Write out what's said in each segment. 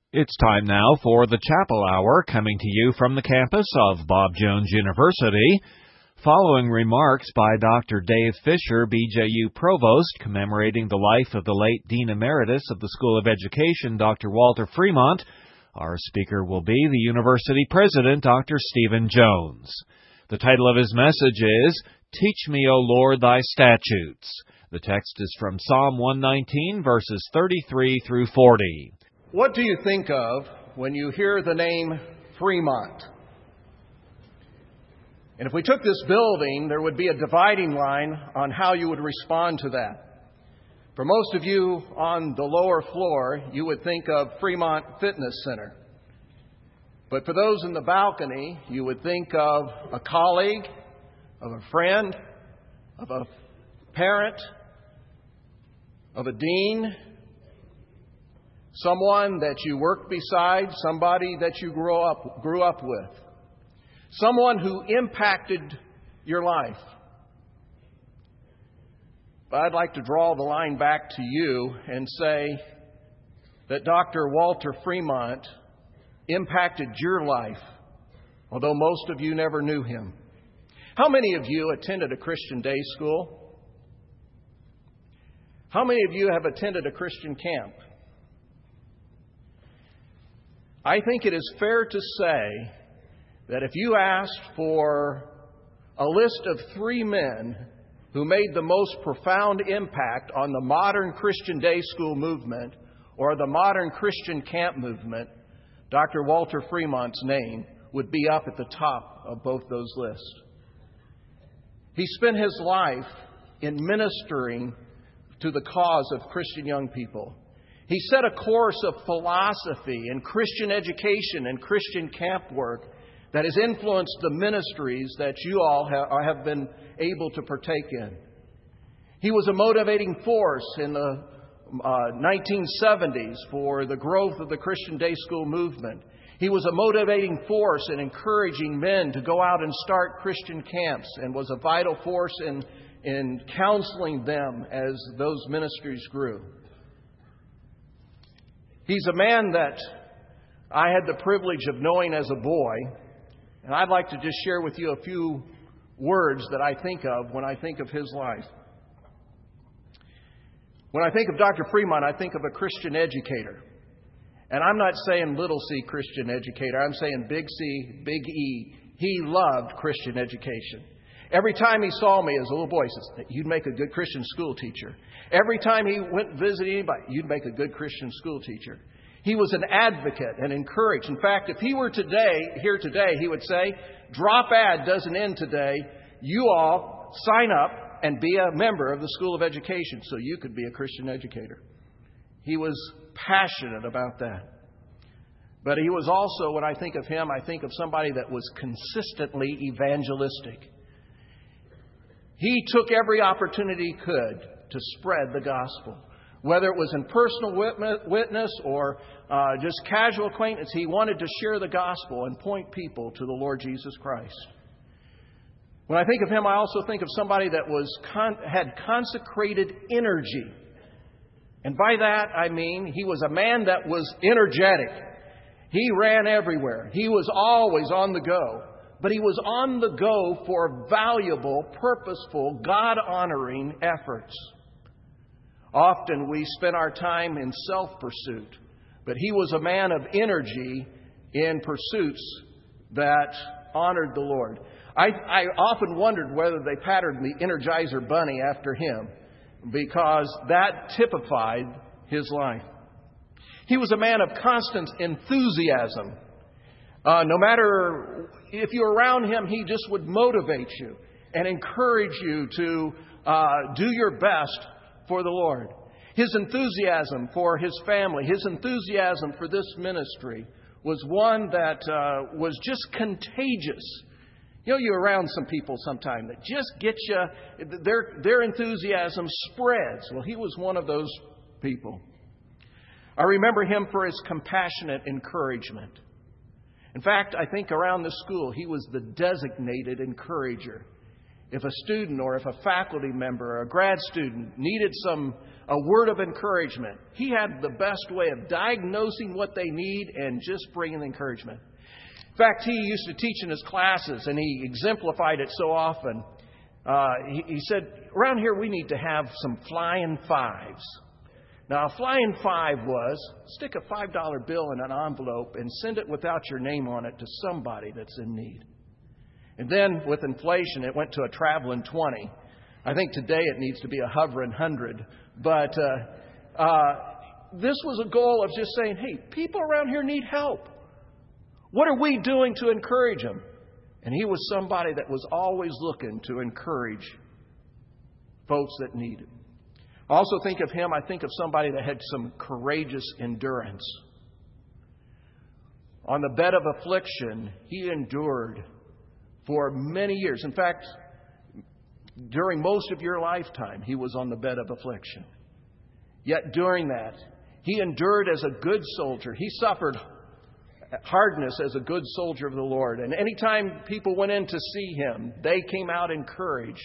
It's time now for the Chapel Hour, coming to you from the campus of Bob Jones University. Following remarks by Dr. Dave Fisher, BJU Provost, commemorating the life of the late Dean Emeritus of the School of Education, Dr. Walter Fremont, our speaker will be the University President, Dr. Stephen Jones. The title of his message is, Teach Me, O Lord, Thy Statutes. The text is from Psalm 119, verses 33 through 40. What do you think of when you hear the name Fremont? And if we took this building, there would be a dividing line on how you would respond to that. For most of you on the lower floor, you would think of Fremont Fitness Center. But for those in the balcony, you would think of a colleague, of a friend, of a parent, of a dean, someone that you worked beside, somebody that you grew up with, someone who impacted your life. But I'd like to draw the line back to you and say that Dr. Walter Fremont impacted your life, although most of you never knew him. How many of you attended a Christian day school? How many of you have attended a Christian camp? I think it is fair to say that if you asked for a list of 3 men who made the most profound impact on the modern Christian day school movement or the modern Christian camp movement, Dr. Walter Fremont's name would be up at the top of both those lists. He spent his life in ministering to the cause of Christian young people. He set a course of philosophy and Christian education and Christian camp work that has influenced the ministries that you all have been able to partake in. He was a motivating force in the 1970s for the growth of the Christian day school movement. He was a motivating force in encouraging men to go out and start Christian camps and was a vital force in counseling them as those ministries grew. He's a man that I had the privilege of knowing as a boy, and I'd like to just share with you a few words that I think of when I think of his life. When I think of Dr. Fremont, I think of a Christian educator. And I'm not saying little c Christian educator, I'm saying big C, big E. He loved Christian education. Every time he saw me as a little boy, he says, "You'd make a good Christian school teacher." Every time he went and visited anybody, "You'd make a good Christian school teacher." He was an advocate and encouraged. In fact, if he were here today, he would say, "Drop Ad doesn't end today. You all sign up and be a member of the School of Education so you could be a Christian educator." He was passionate about that. But he was also, when I think of him, I think of somebody that was consistently evangelistic. He took every opportunity he could to spread the gospel. Whether it was in personal witness or just casual acquaintance, he wanted to share the gospel and point people to the Lord Jesus Christ. When I think of him, I also think of somebody that had consecrated energy. And by that, I mean he was a man that was energetic. He ran everywhere. He was always on the go. But he was on the go for valuable, purposeful, God-honoring efforts. Often we spend our time in self-pursuit, but he was a man of energy in pursuits that honored the Lord. I often wondered whether they patterned the Energizer Bunny after him, because that typified his life. He was a man of constant enthusiasm. No matter if you're around him, he just would motivate you and encourage you to do your best for the Lord. His enthusiasm for his family, his enthusiasm for this ministry was one that was just contagious. You know, you're around some people sometime that just get you, their enthusiasm spreads. Well, he was one of those people. I remember him for his compassionate encouragement. In fact, I think around the school, he was the designated encourager. If a student or if a faculty member or a grad student needed a word of encouragement, he had the best way of diagnosing what they need and just bringing encouragement. In fact, he used to teach in his classes, and he exemplified it so often. He said, around here we need to have some flying fives. Now, a flying five was stick a $5 bill in an envelope and send it without your name on it to somebody that's in need. And then with inflation, it went to a traveling 20. I think today it needs to be a hovering 100. But this was a goal of just saying, hey, people around here need help. What are we doing to encourage them? And he was somebody that was always looking to encourage folks that need it. I also think of him, I think of somebody that had some courageous endurance. On the bed of affliction, he endured for many years. In fact, during most of your lifetime, he was on the bed of affliction. Yet during that, he endured as a good soldier. He suffered hardness as a good soldier of the Lord. And anytime people went in to see him, they came out encouraged.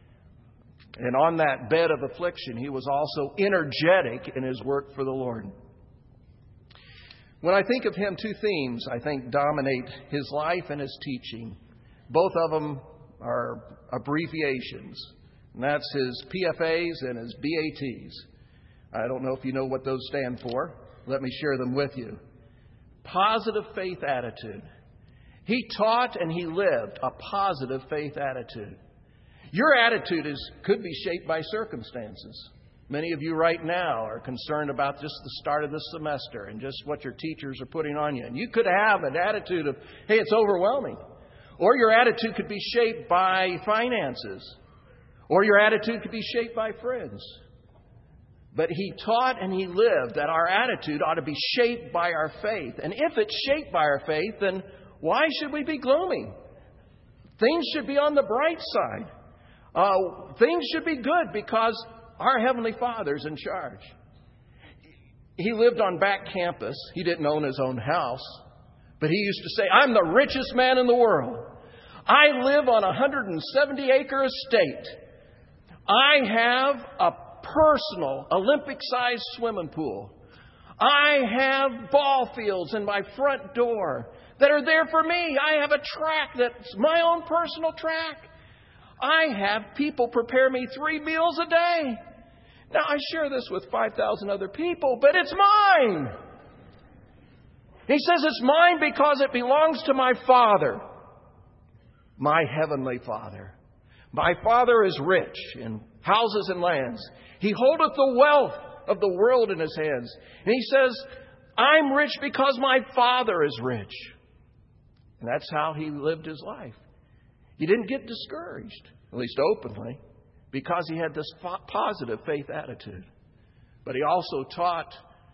And on that bed of affliction, he was also energetic in his work for the Lord. When I think of him, two themes, I think, dominate his life and his teaching. Both of them are abbreviations. And that's his PFAs and his BATs. I don't know if you know what those stand for. Let me share them with you. Positive faith attitude. He taught and he lived a positive faith attitude. Your attitude could be shaped by circumstances. Many of you right now are concerned about just the start of this semester and just what your teachers are putting on you. And you could have an attitude of, hey, it's overwhelming. Or your attitude could be shaped by finances. Or your attitude could be shaped by friends. But he taught and he lived that our attitude ought to be shaped by our faith. And if it's shaped by our faith, then why should we be gloomy? Things should be on the bright side. Things should be good because our Heavenly Father's in charge. He lived on back campus. He didn't own his own house. But he used to say, I'm the richest man in the world. I live on a 170-acre estate. I have a personal Olympic-sized swimming pool. I have ball fields in my front door that are there for me. I have a track that's my own personal track. I have people prepare me 3 meals a day. Now, I share this with 5,000 other people, but it's mine. He says it's mine because it belongs to my Father, my Heavenly Father. My Father is rich in houses and lands. He holdeth the wealth of the world in his hands. And he says, I'm rich because my Father is rich. And that's how he lived his life. He didn't get discouraged, at least openly, because he had this positive faith attitude. But he also taught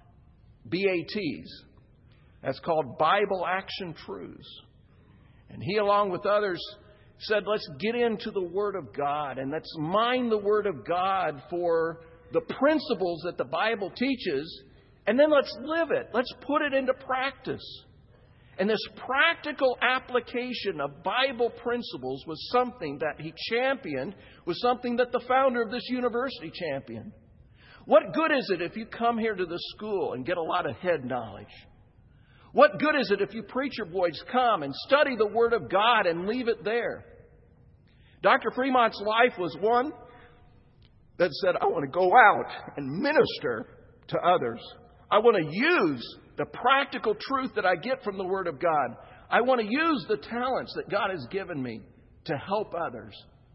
BATs. That's called Bible Action Truths. And he, along with others, said, let's get into the Word of God and let's mine the Word of God for the principles that the Bible teaches, and then let's live it. Let's put it into practice. And this practical application of Bible principles was something that he championed, was something that the founder of this university championed. What good is it if you come here to the school and get a lot of head knowledge? What good is it if you preacher boys come and study the Word of God and leave it there? Dr. Fremont's life was one that said, I want to go out and minister to others. I want to use the practical truth that I get from the Word of God. I want to use the talents that God has given me to help others.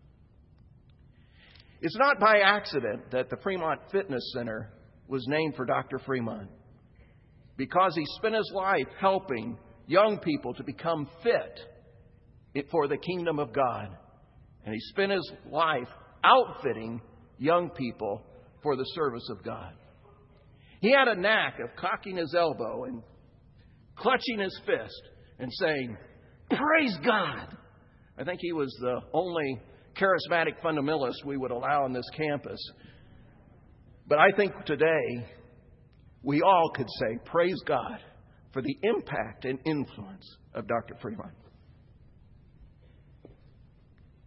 It's not by accident that the Fremont Fitness Center was named for Dr. Fremont, because he spent his life helping young people to become fit for the kingdom of God. And he spent his life outfitting young people for the service of God. He had a knack of cocking his elbow and clutching his fist and saying, praise God. I think he was the only charismatic fundamentalist we would allow on this campus. But I think today we all could say, praise God for the impact and influence of Dr. Fremont.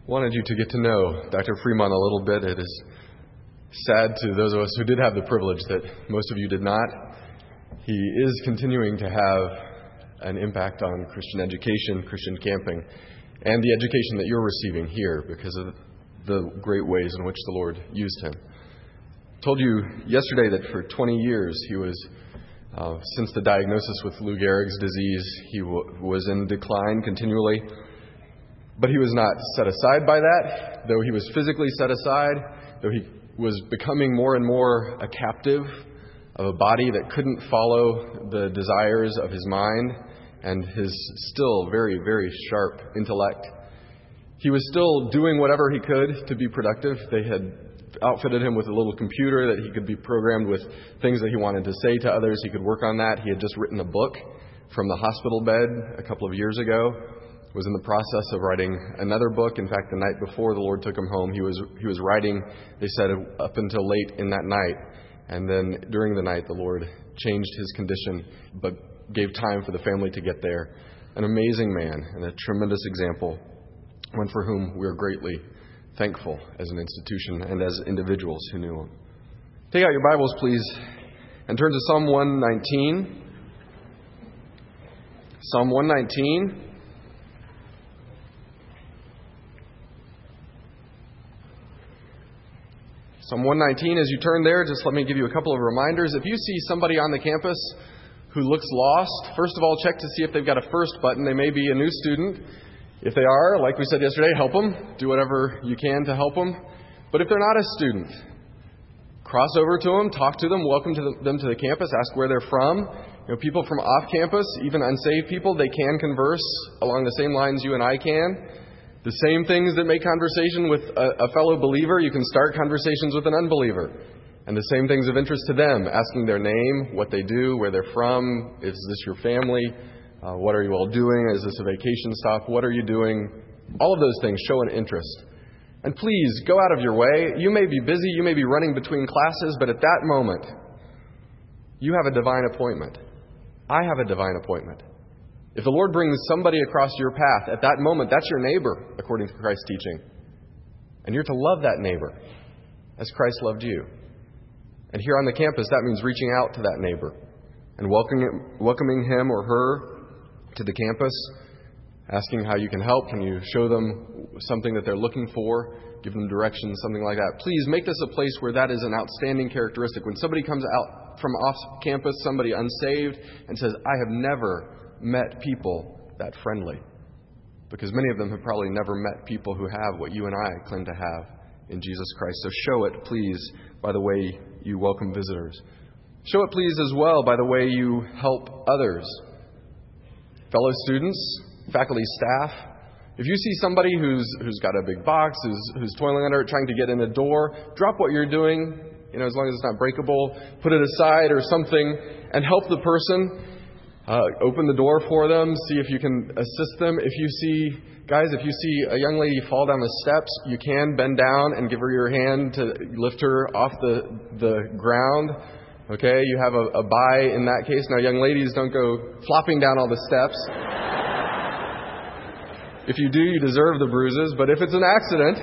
wanted you to get to know Dr. Fremont a little bit. It is sad to those of us who did have the privilege that most of you did not. He is continuing to have an impact on Christian education, Christian camping, and the education that you're receiving here because of the great ways in which the Lord used him. I told you yesterday that for 20 years he was, since the diagnosis with Lou Gehrig's disease, he was in decline continually. But he was not set aside by that, though he was physically set aside, though he was becoming more and more a captive of a body that couldn't follow the desires of his mind and his still very, very sharp intellect. He was still doing whatever he could to be productive. They had outfitted him with a little computer that he could be programmed with things that he wanted to say to others. He could work on that. He had just written a book from the hospital bed a couple of years ago. Was in the process of writing another book. In fact, the night before the Lord took him home, he was writing, they said, up until late in that night. And then during the night, the Lord changed his condition, but gave time for the family to get there. An amazing man and a tremendous example, one for whom we are greatly thankful as an institution and as individuals who knew him. Take out your Bibles, please, and turn to Psalm 119. Psalm 119. Psalm 119, as you turn there, just let me give you a couple of reminders. If you see somebody on the campus who looks lost, first of all, check to see if they've got a first button. They may be a new student. If they are, like we said yesterday, help them. Do whatever you can to help them. But if they're not a student, cross over to them, talk to them, welcome them to the campus, ask where they're from. People from off campus, even unsaved people, they can converse along the same lines you and I can. The same things that make conversation with a fellow believer, you can start conversations with an unbeliever. And the same things of interest to them, asking their name, what they do, where they're from, is this your family, what are you all doing, is this a vacation stop, what are you doing? All of those things show an interest. And please, go out of your way. You may be busy, you may be running between classes, but at that moment, you have a divine appointment. I have a divine appointment. If the Lord brings somebody across your path, at that moment, that's your neighbor, according to Christ's teaching. And you're to love that neighbor as Christ loved you. And here on the campus, that means reaching out to that neighbor and welcoming him or her to the campus, asking how you can help. Can you show them something that they're looking for? Give them direction, something like that. Please make this a place where that is an outstanding characteristic. When somebody comes out from off campus, somebody unsaved, and says, I have never met people that friendly. Because many of them have probably never met people who have what you and I claim to have in Jesus Christ. So show it, please, by the way you welcome visitors. Show it, please, as well, by the way you help others. Fellow students, faculty, staff. If you see somebody who's got a big box, who's toiling under it, trying to get in a door, drop what you're doing, as long as it's not breakable, put it aside or something, and help the person. Open the door for them, see if you can assist them. If you see a young lady fall down the steps, you can bend down and give her your hand to lift her off the ground. Okay, you have a bye in that case. Now, young ladies, don't go flopping down all the steps. If you do, you deserve the bruises. But if it's an accident,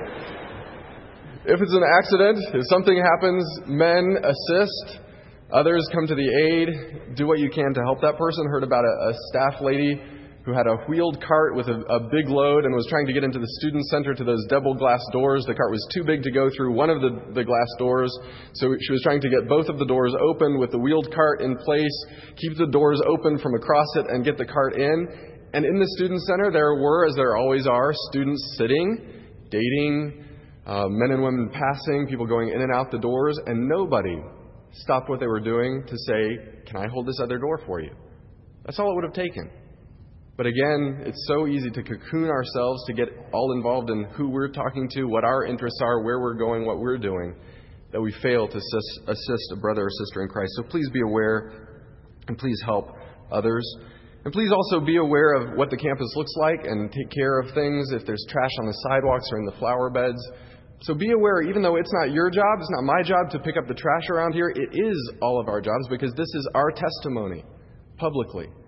if something happens, men assist. Others come to the aid. Do what you can to help that person. Heard about a staff lady who had a wheeled cart with a big load and was trying to get into the student center to those double glass doors. The cart was too big to go through one of the glass doors, so she was trying to get both of the doors open with the wheeled cart in place, keep the doors open from across it, and get the cart in. And in the student center, there were, as there always are, students sitting, dating, men and women passing, people going in and out the doors, and nobody stopped what they were doing to say, can I hold this other door for you? That's all it would have taken. But again, it's so easy to cocoon ourselves, to get all involved in who we're talking to, what our interests are, where we're going, what we're doing, that we fail to assist a brother or sister in Christ. So please be aware, and please help others. And please also be aware of what the campus looks like and take care of things if there's trash on the sidewalks or in the flower beds. So be aware, even though it's not your job, it's not my job to pick up the trash around here, it is all of our jobs because this is our testimony publicly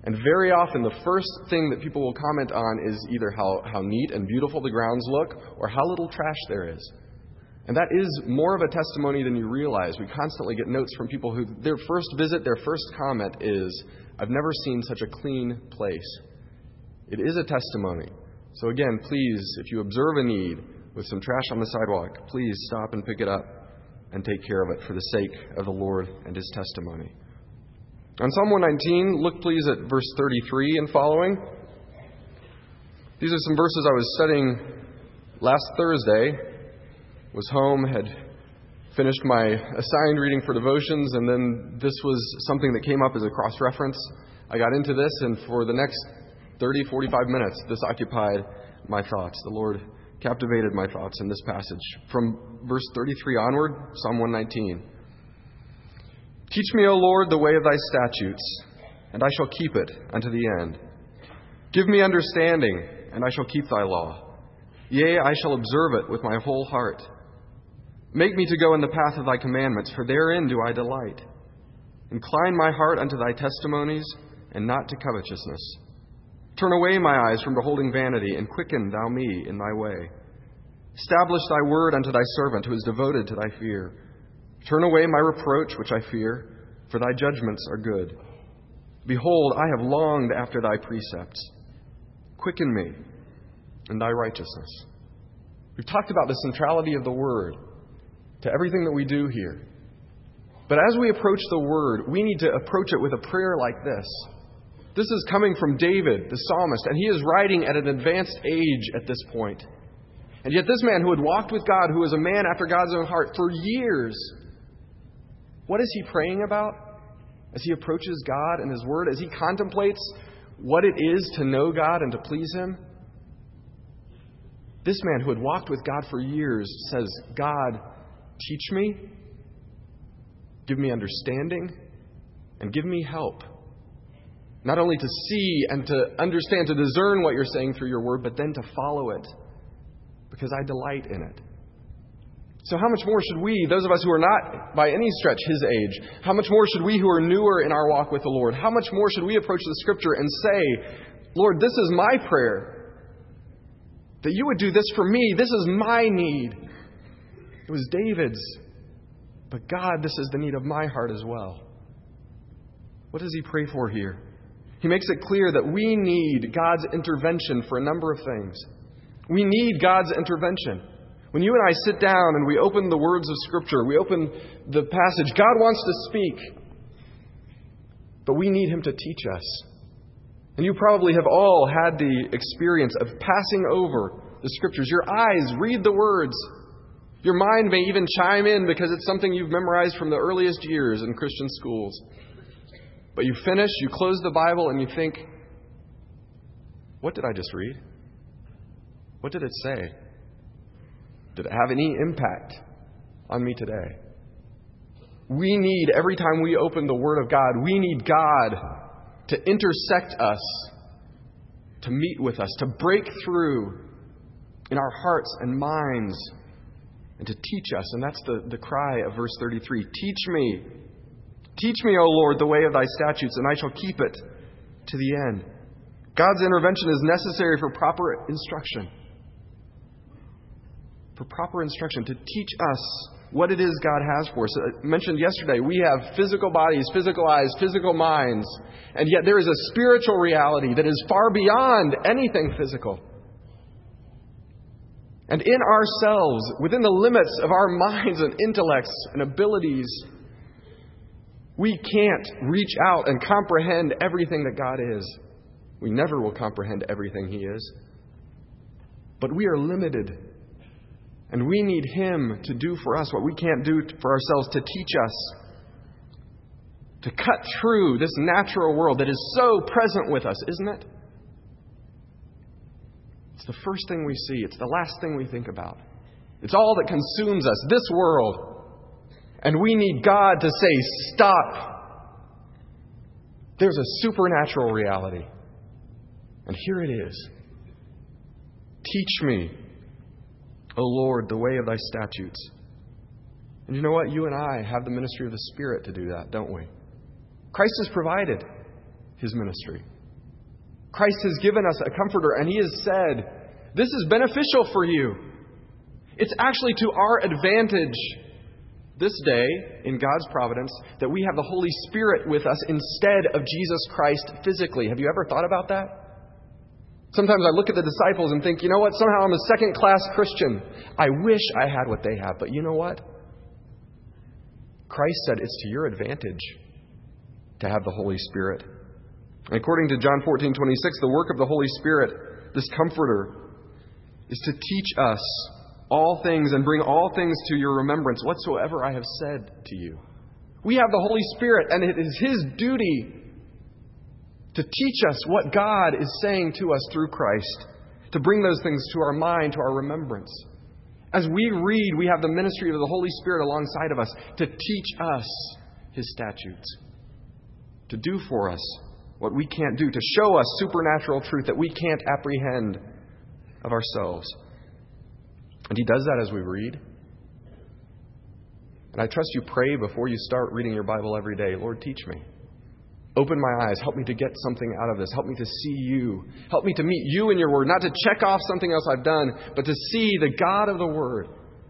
And very often the first thing that people will comment on is either how neat and beautiful the grounds look or how little trash there is. And that is more of a testimony than you realize. We constantly get notes from people who their first visit, their first comment is, "I've never seen such a clean place." It is a testimony. So again, please, if you observe a need with some trash on the sidewalk, please stop and pick it up and take care of it for the sake of the Lord and His testimony. On Psalm 119, look please at verse 33 and following. These are some verses I was studying last Thursday. Was home, had finished my assigned reading for devotions, and then this was something that came up as a cross-reference. I got into this, and for the next 30, 45 minutes, this occupied my thoughts. The Lord captivated my thoughts in this passage. From verse 33 onward, Psalm 119. Teach me, O Lord, the way of thy statutes, and I shall keep it unto the end. Give me understanding, and I shall keep thy law. Yea, I shall observe it with my whole heart. Make me to go in the path of thy commandments, for therein do I delight. Incline my heart unto thy testimonies, and not to covetousness. Turn away my eyes from beholding vanity, and quicken thou me in thy way. Establish thy word unto thy servant, who is devoted to thy fear. Turn away my reproach, which I fear, for thy judgments are good. Behold, I have longed after thy precepts. Quicken me in thy righteousness. We've talked about the centrality of the word to everything that we do here. But as we approach the word, we need to approach it with a prayer like this. This is coming from David, the psalmist, and he is writing at an advanced age at this point. And yet this man who had walked with God, who was a man after God's own heart for years, what is he praying about as he approaches God and His Word, as he contemplates what it is to know God and to please Him? This man who had walked with God for years says, God, teach me, give me understanding, and give me help. Not only to see and to understand, to discern what you're saying through your word, but then to follow it, because I delight in it. So how much more should we, those of us who are not by any stretch His age, how much more should we who are newer in our walk with the Lord, how much more should we approach the Scripture and say, Lord, this is my prayer, that you would do this for me. This is my need. It was David's. But God, this is the need of my heart as well. What does he pray for here? He makes it clear that we need God's intervention for a number of things. We need God's intervention. When you and I sit down and we open the words of Scripture, we open the passage, God wants to speak. But we need Him to teach us. And you probably have all had the experience of passing over the Scriptures. Your eyes read the words. Your mind may even chime in because it's something you've memorized from the earliest years in Christian schools. But you finish, you close the Bible, and you think, what did I just read? What did it say? Did it have any impact on me today? We need, every time we open the Word of God, we need God to intersect us, to meet with us, to break through in our hearts and minds, and to teach us. And that's the cry of verse 33. Teach me, O Lord, the way of thy statutes, and I shall keep it to the end. God's intervention is necessary for proper instruction. For proper instruction, to teach us what it is God has for us. I mentioned yesterday, we have physical bodies, physical eyes, physical minds, and yet there is a spiritual reality that is far beyond anything physical. And in ourselves, within the limits of our minds and intellects and abilities, we can't reach out and comprehend everything that God is. We never will comprehend everything He is. But we are limited. And we need Him to do for us what we can't do for ourselves, to teach us, to cut through this natural world that is so present with us, isn't it? It's the first thing we see. It's the last thing we think about. It's all that consumes us, this world. And we need God to say, stop. There's a supernatural reality. And here it is. Teach me, O Lord, the way of thy statutes. And you know what? You and I have the ministry of the Spirit to do that, don't we? Christ has provided His ministry. Christ has given us a comforter, and He has said, this is beneficial for you. It's actually to our advantage this day, in God's providence, that we have the Holy Spirit with us instead of Jesus Christ physically. Have you ever thought about that? Sometimes I look at the disciples and think, you know what, somehow I'm a second-class Christian. I wish I had what they have, but you know what? Christ said it's to your advantage to have the Holy Spirit. And according to John 14:26, the work of the Holy Spirit, this Comforter, is to teach us all things and bring all things to your remembrance, whatsoever I have said to you. We have the Holy Spirit, and it is His duty to teach us what God is saying to us through Christ, to bring those things to our mind, to our remembrance. As we read, we have the ministry of the Holy Spirit alongside of us to teach us His statutes, to do for us what we can't do, to show us supernatural truth that we can't apprehend of ourselves. And He does that as we read. And I trust you pray before you start reading your Bible every day. Lord, teach me. Open my eyes. Help me to get something out of this. Help me to see you. Help me to meet you in your word. Not to check off something else I've done, but to see the God of the word.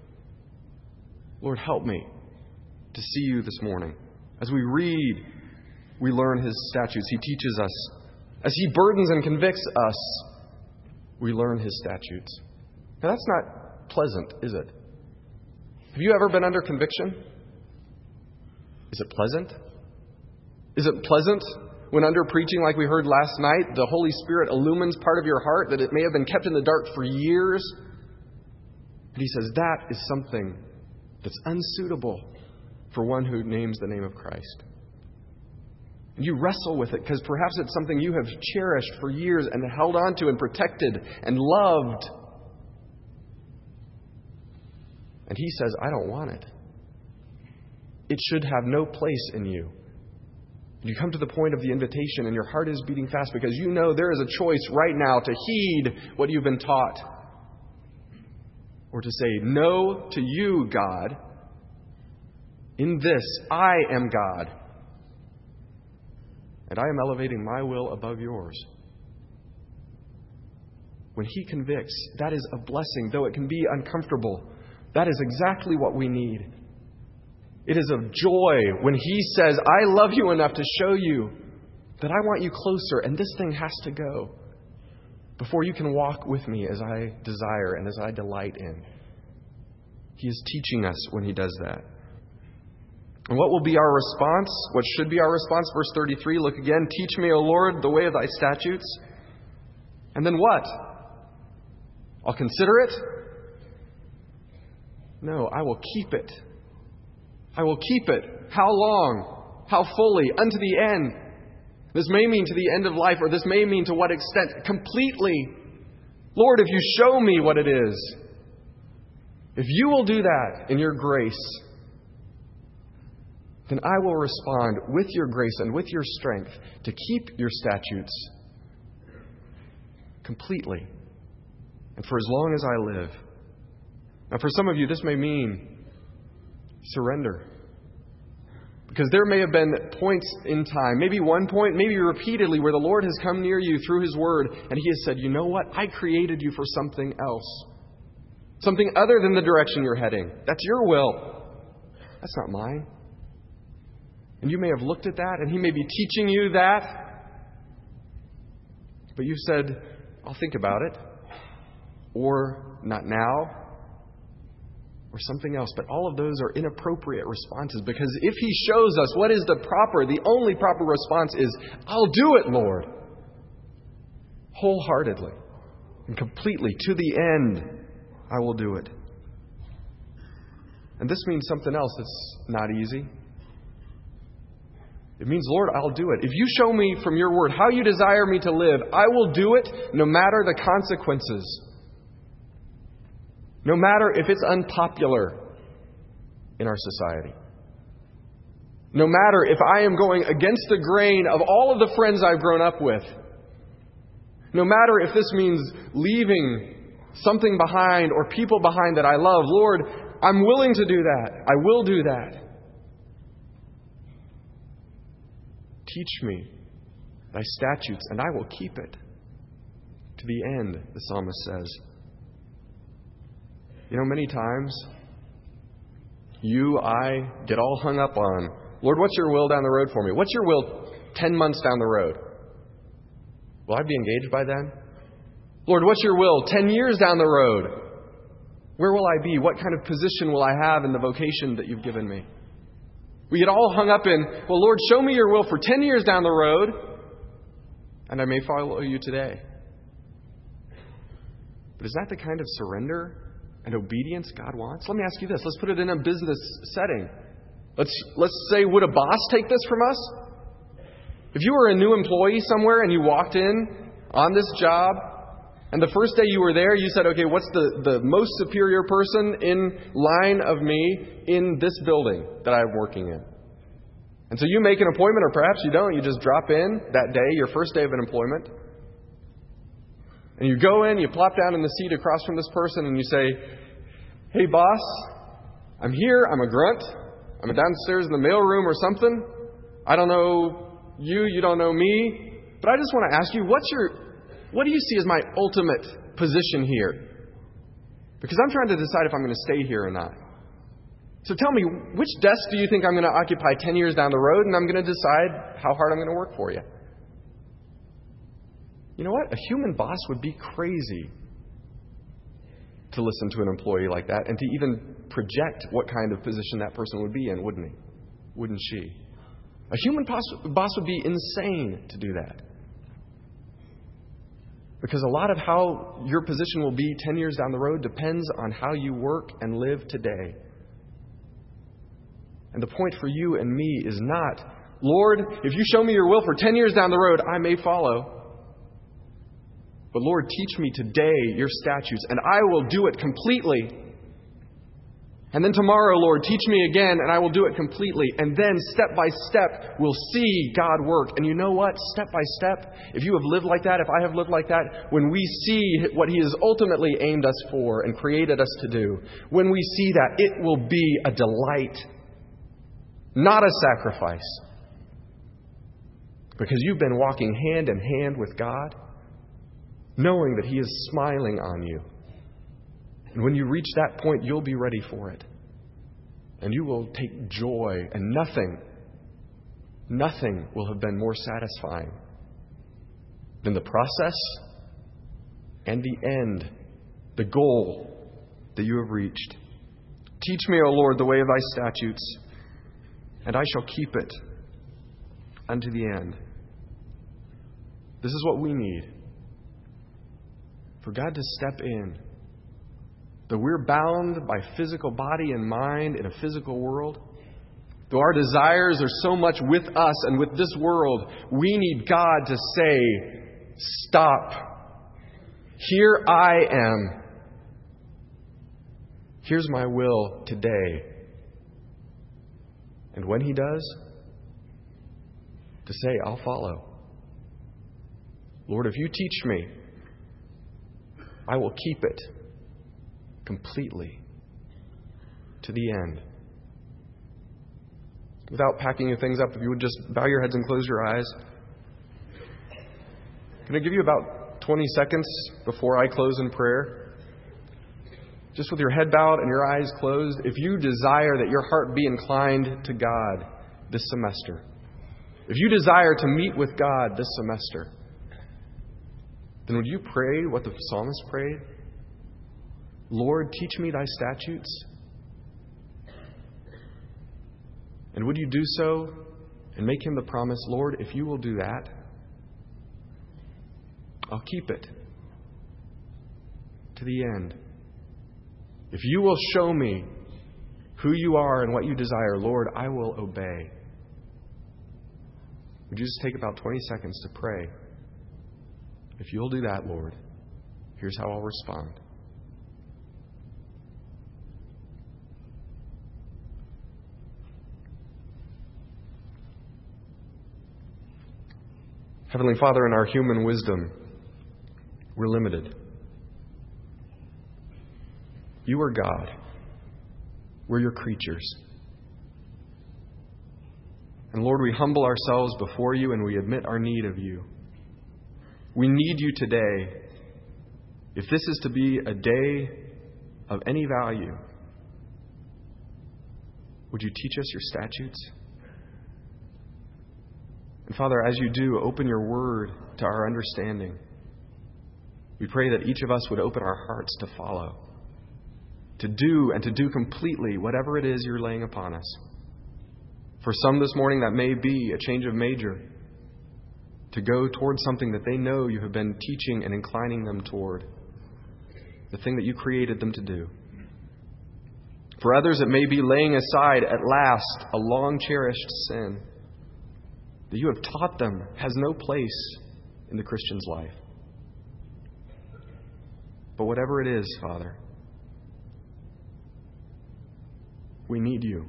Lord, help me to see you this morning. As we read, we learn His statutes. He teaches us. As He burdens and convicts us, we learn His statutes. Now, that's not pleasant, is it? Have you ever been under conviction? Is it pleasant? Is it pleasant when under preaching like we heard last night, the Holy Spirit illumines part of your heart that it may have been kept in the dark for years? And He says that is something that's unsuitable for one who names the name of Christ. And you wrestle with it because perhaps it's something you have cherished for years and held on to and protected and loved. And He says, I don't want it. It should have no place in you. You come to the point of the invitation and your heart is beating fast because you know there is a choice right now to heed what you've been taught. Or to say, no to you, God. In this, I am God. And I am elevating my will above yours. When He convicts, that is a blessing, though it can be uncomfortable. That is exactly what we need. It is of joy when He says, I love you enough to show you that I want you closer, and this thing has to go before you can walk with me as I desire and as I delight in. He is teaching us when He does that. And what will be our response? What should be our response? Verse 33, look again. Teach me, O Lord, the way of thy statutes. And then what? I'll consider it? No, I will keep it. I will keep it. How long? How fully? Unto the end. This may mean to the end of life, or this may mean to what extent? Completely. Lord, if you show me what it is, if you will do that in your grace, then I will respond with your grace and with your strength to keep your statutes completely and for as long as I live. Now, for some of you, this may mean surrender. Because there may have been points in time, maybe one point, maybe repeatedly, where the Lord has come near you through His Word and He has said, you know what? I created you for something else. Something other than the direction you're heading. That's your will. That's not mine. And you may have looked at that, and He may be teaching you that. But you said, I'll think about it. Or, not now. Or something else. But all of those are inappropriate responses. Because if He shows us what is the only proper response is, I'll do it, Lord. Wholeheartedly. And completely. To the end, I will do it. And this means something else that's not easy. It means, Lord, I'll do it. If you show me from your word how you desire me to live, I will do it no matter the consequences. No matter if it's unpopular in our society. No matter if I am going against the grain of all of the friends I've grown up with. No matter if this means leaving something behind or people behind that I love. Lord, I'm willing to do that. I will do that. Teach me thy statutes, and I will keep it. To the end, the psalmist says. Many times, I get all hung up on, Lord, what's your will down the road for me? What's your will 10 months down the road? Will I be engaged by then? Lord, what's your will 10 years down the road? Where will I be? What kind of position will I have in the vocation that you've given me? We get all hung up in, well, Lord, show me your will for 10 years down the road, and I may follow you today. But is that the kind of surrender and obedience God wants? Let me ask you this. Let's put it in a business setting. Let's say, would a boss take this from us? If you were a new employee somewhere and you walked in on this job, and the first day you were there, you said, okay, what's the most superior person in line of me in this building that I'm working in? And so you make an appointment, or perhaps you don't. You just drop in that day, your first day of an employment. And you go in, you plop down in the seat across from this person, and you say, hey, boss, I'm here. I'm a grunt. I'm downstairs in the mailroom or something. I don't know you. You don't know me. But I just want to ask you, what do you see as my ultimate position here? Because I'm trying to decide if I'm going to stay here or not. So tell me, which desk do you think I'm going to occupy 10 years down the road, and I'm going to decide how hard I'm going to work for you? You know what? A human boss would be crazy to listen to an employee like that and to even project what kind of position that person would be in, wouldn't he? Wouldn't she? A human boss would be insane to do that. Because a lot of how your position will be 10 years down the road depends on how you work and live today. And the point for you and me is not, Lord, if you show me your will for 10 years down the road, I may follow. But Lord, teach me today your statutes, and I will do it completely. And then tomorrow, Lord, teach me again, and I will do it completely. And then, step by step, we'll see God work. And you know what? Step by step, if you have lived like that, if I have lived like that, when we see what He has ultimately aimed us for and created us to do, when we see that, it will be a delight, not a sacrifice. Because you've been walking hand in hand with God, knowing that He is smiling on you. And when you reach that point, you'll be ready for it. And you will take joy, and nothing will have been more satisfying than the process and the end, the goal that you have reached. Teach me, O Lord, the way of thy statutes, and I shall keep it unto the end. This is what we need. For God to step in. Though we're bound by physical body and mind in a physical world, though our desires are so much with us and with this world, we need God to say, stop. Here I am. Here's my will today. And when He does, to say, I'll follow. Lord, if you teach me, I will keep it completely to the end. Without packing your things up, if you would just bow your heads and close your eyes. Can I give you about 20 seconds before I close in prayer? Just with your head bowed and your eyes closed, if you desire that your heart be inclined to God this semester, if you desire to meet with God this semester, then would you pray what the psalmist prayed? Lord, teach me thy statutes. And would you do so and make him the promise, Lord, if you will do that, I'll keep it to the end. If you will show me who you are and what you desire, Lord, I will obey. Would you just take about 20 seconds to pray? If you'll do that, Lord, here's how I'll respond. Heavenly Father, in our human wisdom, we're limited. You are God. We're your creatures. And Lord, we humble ourselves before you and we admit our need of you. We need you today If this is to be a day of any value, would you teach us your statutes? And Father, as you do, open your word to our understanding. We pray that each of us would open our hearts to follow, to do completely whatever it is you're laying upon us. For some this morning, that may be a change of major, to go towards something that they know you have been teaching and inclining them toward, the thing that you created them to do. For others, it may be laying aside at last a long-cherished sin that you have taught them has no place in the Christian's life. But whatever it is, Father, we need you.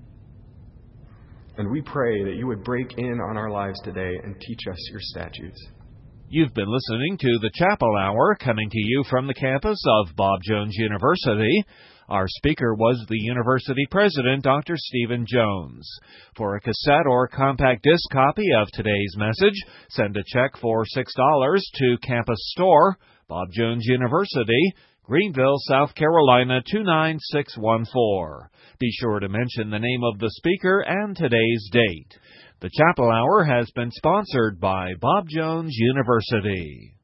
And we pray that you would break in on our lives today and teach us your statutes. You've been listening to the Chapel Hour, coming to you from the campus of Bob Jones University. Our speaker was the university president, Dr. Stephen Jones. For a cassette or compact disc copy of today's message, send a check for $6 to Campus Store, Bob Jones University, Greenville, South Carolina 29614. Be sure to mention the name of the speaker and today's date. The Chapel Hour has been sponsored by Bob Jones University.